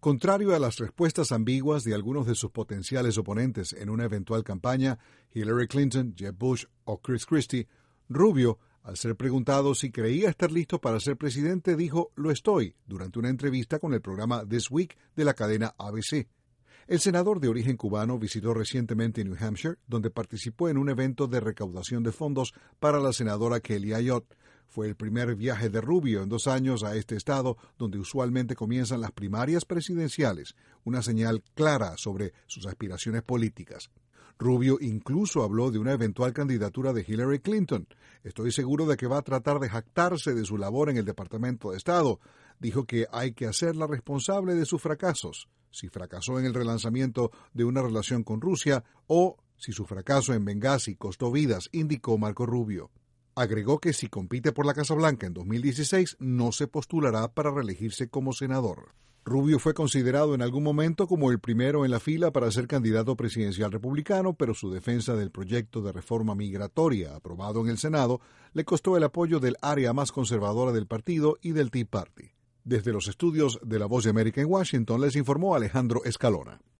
Contrario a las respuestas ambiguas de algunos de sus potenciales oponentes en una eventual campaña, Hillary Clinton, Jeb Bush o Chris Christie, Rubio, al ser preguntado si creía estar listo para ser presidente, dijo «Lo estoy» durante una entrevista con el programa This Week de la cadena ABC. El senador de origen cubano visitó recientemente New Hampshire, donde participó en un evento de recaudación de fondos para la senadora Kelly Ayotte. Fue el primer viaje de Rubio en 2 años a este estado, donde usualmente comienzan las primarias presidenciales, una señal clara sobre sus aspiraciones políticas. Rubio incluso habló de una eventual candidatura de Hillary Clinton. «Estoy seguro de que va a tratar de jactarse de su labor en el Departamento de Estado». Dijo que hay que hacerla responsable de sus fracasos, si fracasó en el relanzamiento de una relación con Rusia o si su fracaso en Benghazi costó vidas, indicó Marco Rubio. Agregó que si compite por la Casa Blanca en 2016 no se postulará para reelegirse como senador. Rubio fue considerado en algún momento como el primero en la fila para ser candidato presidencial republicano, pero su defensa del proyecto de reforma migratoria aprobado en el Senado le costó el apoyo del área más conservadora del partido y del Tea Party. Desde los estudios de La Voz de América en Washington les informó Alejandro Escalona.